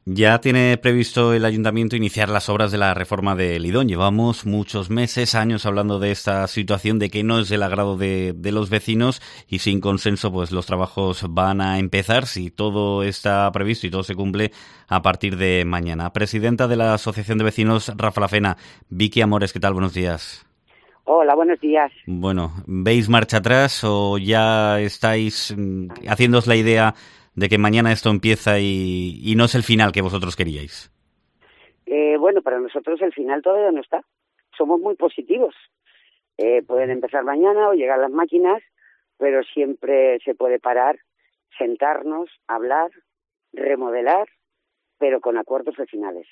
Ya tiene previsto el Ayuntamiento iniciar las obras de la reforma de Lidón. Llevamos muchos meses, años hablando de esta situación, de que no es del agrado de los vecinos y sin consenso pues los trabajos van a empezar, si todo está previsto y todo se cumple, a partir de mañana. Presidenta de la Asociación de Vecinos Rafa La Fena, Vicky Amores, ¿qué tal? Buenos días. Hola, buenos días. Bueno, ¿veis marcha atrás o ya estáis haciéndoos la idea de que mañana esto empieza y no es el final que vosotros queríais? Bueno, para nosotros el final todavía no está. Somos muy positivos. Pueden empezar mañana o llegar las máquinas, pero siempre se puede parar, sentarnos, hablar, remodelar, pero con acuerdos finales.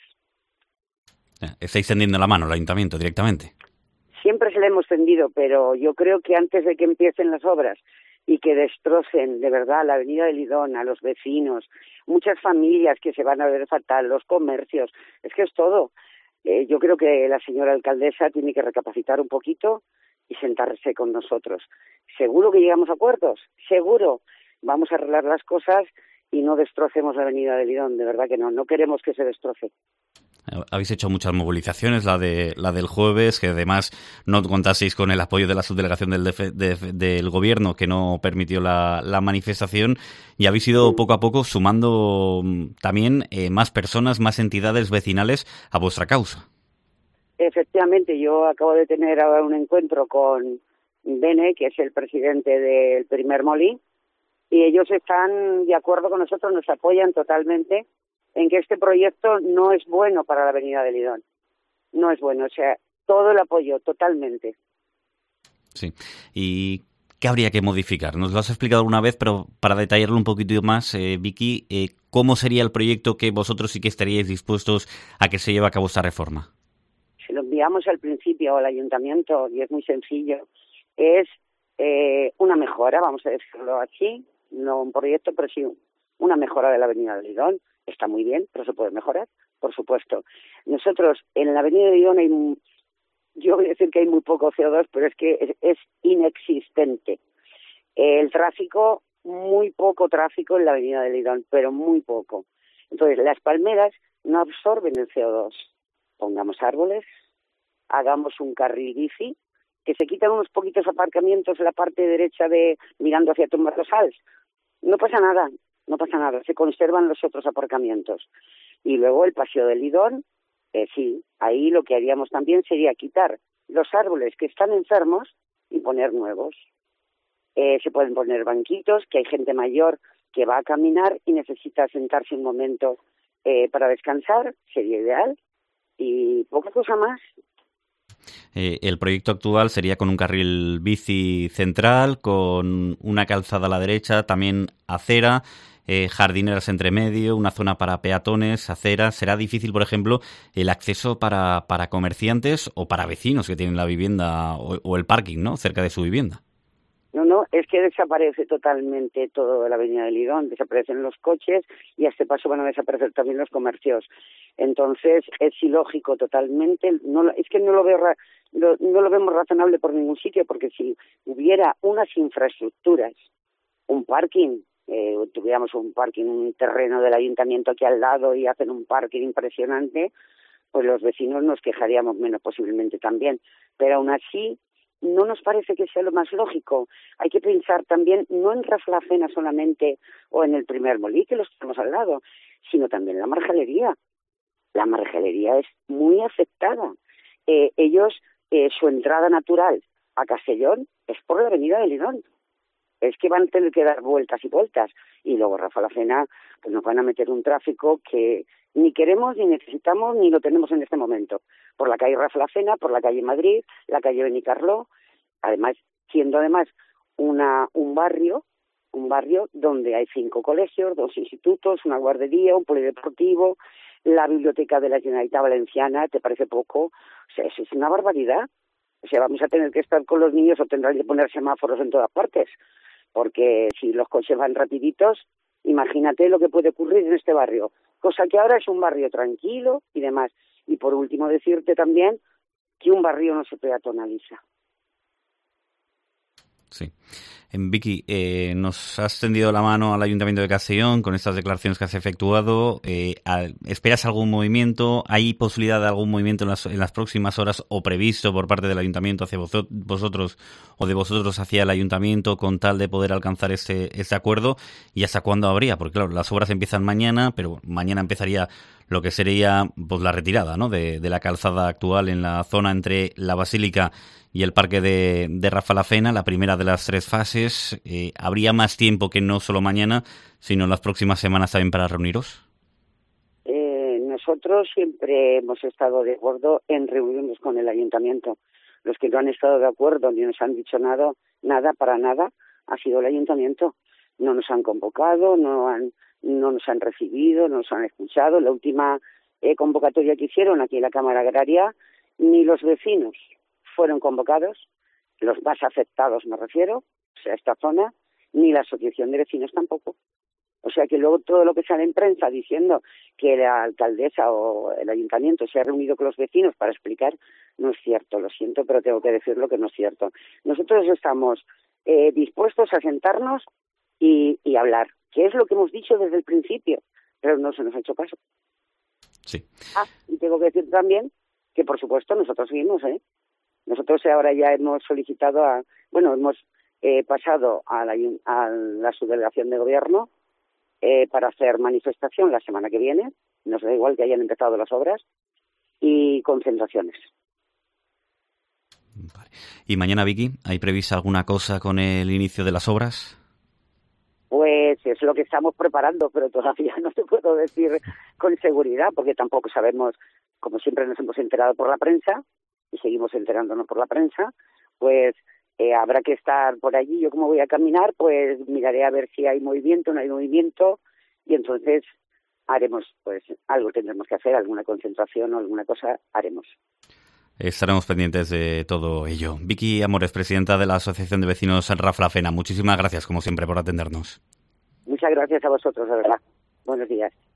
Estáis tendiendo la mano al Ayuntamiento directamente. Siempre se le hemos tendido, pero yo creo que antes de que empiecen las obras y que destrocen de verdad la avenida de Lidón, a los vecinos, muchas familias que se van a ver fatal, los comercios, es que es todo. Yo creo que la señora alcaldesa tiene que recapacitar un poquito y sentarse con nosotros. Seguro que llegamos a acuerdos, seguro. Vamos a arreglar las cosas y no destrocemos la avenida de Lidón, de verdad que no queremos que se destroce. Habéis hecho muchas movilizaciones, la del jueves, que además no contaseis con el apoyo de la subdelegación del gobierno, que no permitió la manifestación, y habéis ido poco a poco sumando también más personas, más entidades vecinales a vuestra causa. Efectivamente, yo acabo de tener ahora un encuentro con Bene, que es el presidente del Primer Molí, y ellos están de acuerdo con nosotros, nos apoyan totalmente en que este proyecto no es bueno para la avenida de Lidón. No es bueno, o sea, todo el apoyo, totalmente. Sí, ¿y qué habría que modificar? Nos lo has explicado una vez, pero para detallarlo un poquito más, Vicky, ¿cómo sería el proyecto que vosotros sí que estaríais dispuestos a que se lleve a cabo esta reforma? Si lo enviamos al principio al ayuntamiento, y es muy sencillo, es una mejora, vamos a decirlo así, no un proyecto, pero sí una mejora de la avenida de Lidón. Está muy bien, pero se puede mejorar, por supuesto. Nosotros, en la avenida de Lidón yo voy a decir que hay muy poco CO2, pero es que es inexistente. El tráfico, muy poco tráfico en la avenida de Lidón, pero muy poco. Entonces, las palmeras no absorben el CO2. Pongamos árboles, hagamos un carril bici, que se quitan unos poquitos aparcamientos en la parte derecha mirando hacia Tombadosals. No pasa nada, se conservan los otros aparcamientos. Y luego el paseo de Lidón, sí, ahí lo que haríamos también sería quitar los árboles que están enfermos y poner nuevos. Se pueden poner banquitos, que hay gente mayor que va a caminar y necesita sentarse un momento para descansar, sería ideal, y poca cosa más. El proyecto actual sería con un carril bici central, con una calzada a la derecha, también acera, jardineras entre medio, una zona para peatones, aceras. ¿Será difícil, por ejemplo, el acceso para comerciantes o para vecinos que tienen la vivienda o el parking, ¿no?, cerca de su vivienda? No, es que desaparece totalmente toda la avenida de Lidón, desaparecen los coches y a este paso van a desaparecer también los comercios. Entonces es ilógico totalmente, es que no lo vemos razonable por ningún sitio, porque si hubiera unas infraestructuras, un parking, tuviéramos un terreno del ayuntamiento aquí al lado y hacen un parking impresionante, pues los vecinos nos quejaríamos menos posiblemente también, pero aún así no nos parece que sea lo más lógico. Hay que pensar también no en Rafa La Fena solamente o en el Primer Molí, que los tenemos al lado, sino también en la Margelería. La Margelería es muy afectada. Ellos, su entrada natural a Castellón es por la avenida de Lidón. Es que van a tener que dar vueltas y vueltas. Y luego Rafa La Fena, pues nos van a meter un tráfico que ni queremos, ni necesitamos, ni lo tenemos en este momento. Por la calle Rafa La Fena, por la calle Madrid, la calle Benicarló, además, siendo un barrio donde hay 5 colegios, 2 institutos, una guardería, un polideportivo, la biblioteca de la Generalitat Valenciana, ¿te parece poco? O sea, eso es una barbaridad. O sea, vamos a tener que estar con los niños o tendrán que poner semáforos en todas partes, porque si los coches van rapiditos, imagínate lo que puede ocurrir en este barrio, cosa que ahora es un barrio tranquilo y demás. Y por último decirte también que un barrio no se peatonaliza. Sí. Vicky, nos has tendido la mano al Ayuntamiento de Castellón con estas declaraciones que has efectuado. ¿Esperas algún movimiento? ¿Hay posibilidad de algún movimiento en las próximas horas o previsto por parte del Ayuntamiento hacia vosotros o de vosotros hacia el Ayuntamiento con tal de poder alcanzar este acuerdo? ¿Y hasta cuándo habría? Porque claro, las obras empiezan mañana, pero mañana empezaría lo que sería pues la retirada, ¿no?, de la calzada actual en la zona entre la Basílica y el Parque de Rafa-la-Fena, la primera de las 3 fases. ¿Habría más tiempo que no solo mañana, sino en las próximas semanas también para reuniros? Nosotros siempre hemos estado de acuerdo en reunirnos con el Ayuntamiento. Los que no han estado de acuerdo ni nos han dicho nada para nada ha sido el Ayuntamiento. No nos han convocado, no nos han recibido, no nos han escuchado. La última convocatoria que hicieron aquí en la Cámara Agraria, ni los vecinos fueron convocados, los más afectados me refiero, o sea, esta zona, ni la asociación de vecinos tampoco. O sea que luego todo lo que sale en prensa diciendo que la alcaldesa o el ayuntamiento se ha reunido con los vecinos para explicar, no es cierto, lo siento, pero tengo que decirlo que no es cierto. Nosotros estamos dispuestos a sentarnos y hablar, que es lo que hemos dicho desde el principio, pero no se nos ha hecho caso. Sí. Y tengo que decir también que, por supuesto, nosotros seguimos, Nosotros ahora ya hemos solicitado hemos pasado a la subdelegación de gobierno para hacer manifestación la semana que viene, nos da igual que hayan empezado las obras, y concentraciones. Vale. ¿Y mañana, Vicky, hay prevista alguna cosa con el inicio de las obras? Pues es lo que estamos preparando, pero todavía no te puedo decir con seguridad, porque tampoco sabemos, como siempre nos hemos enterado por la prensa, y seguimos enterándonos por la prensa, pues habrá que estar por allí. Yo como voy a caminar, pues miraré a ver si hay movimiento, no hay movimiento, y entonces haremos, pues algo tendremos que hacer, alguna concentración o alguna cosa haremos. Estaremos pendientes de todo ello. Vicky Amores, presidenta de la Asociación de Vecinos Rafa-la-Fena, muchísimas gracias, como siempre, por atendernos. Muchas gracias a vosotros, de verdad. Buenos días.